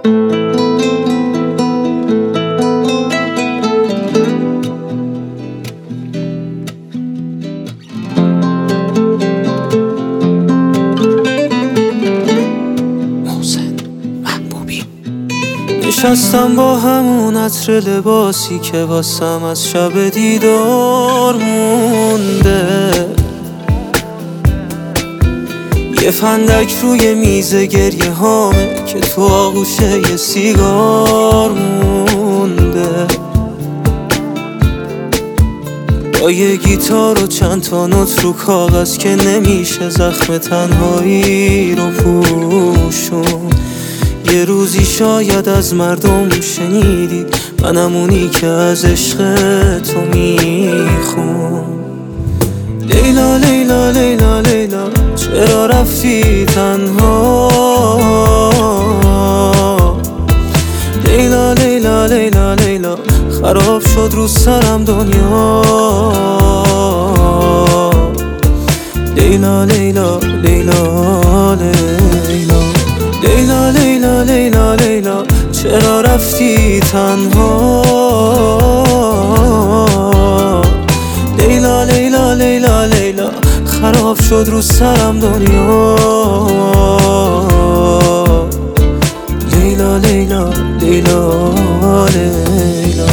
نشستم با همون عطر لباسی که واسم از شب دیدار مونده، یه فندک روی میز گریه هامه که تو آغوشه یه سیگار مونده، با یه گیتار و چند تا نوت رو کاغذ که نمیشه زخم تنهایی رو پوشون. یه روزی شاید از مردم شنیدی منم اونی که از عشق تو میخون. لیلا لیلا لیلا لیلا چرا رفتی تنها؟ لیلا لیلا لیلا لیلا خراب شد رو سرم دنیا. لیلا لیلا لیلا لیلا لیلا لیلا لیلا لیلا چرا رفتی تنها؟ لیلا لیلا لیلا لیلا خراب شد رو سرم دنیا. لیلا لیلا لیلا لیلا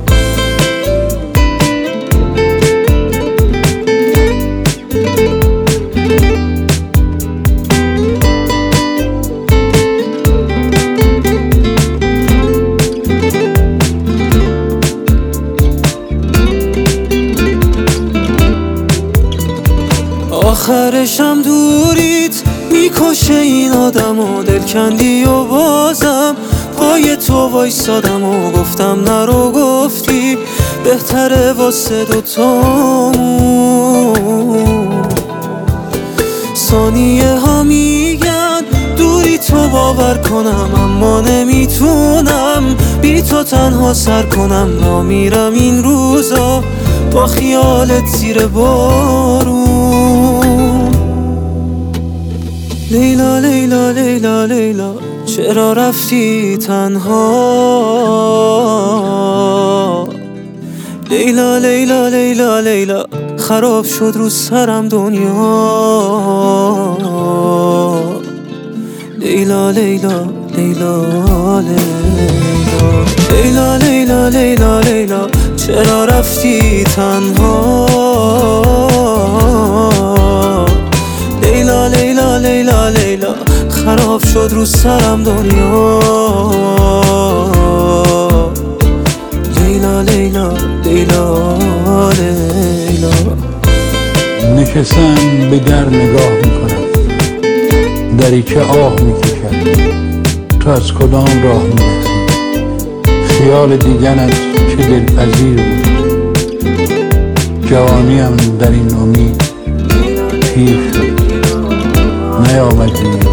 آخرشم دوریت میکشه این آدم و دلکندی و بازم پای تو وایسادم و گفتم نرو، گفتی بهتره واسه دوتامون. ثانیه ها میگن دوری تو باور کنم، اما نمیتونم بی تو تنها سر کنم. نمیرم این روزا با خیالت زیر بارون. لیلا لیلا لیلا لیلا چرا رفتی تنها؟ لیلا لیلا لیلا لیلا خراب شد رو سرم دنیا. لیلا لیلا لیلا لیلا لیلا لیلا لیلا لیلا چرا رفتی تنها؟ لیلا لیلا لیلا لیلا خراب شد رو سرم دنیا. لیلا لیلا لیلا لیلا نشستم به در نگاه میکنم، دریچه آه میکشد، تو از کدام راه میرسی؟ خیال دیدنت چه دلپذیر بود، جوانیم در این امید پیر شد نیامدی.